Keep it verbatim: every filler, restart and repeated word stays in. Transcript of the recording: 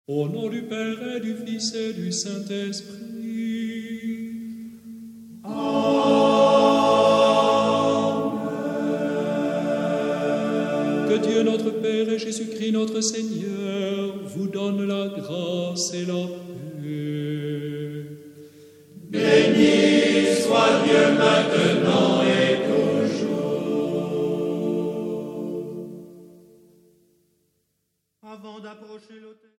Au nom du Père et du Fils et du Saint-Esprit. Que Dieu notre Père et Jésus-Christ notre Seigneur vous donne la grâce et la paix. Béni soit Dieu maintenant et toujours. Avant d'approcher l'autel.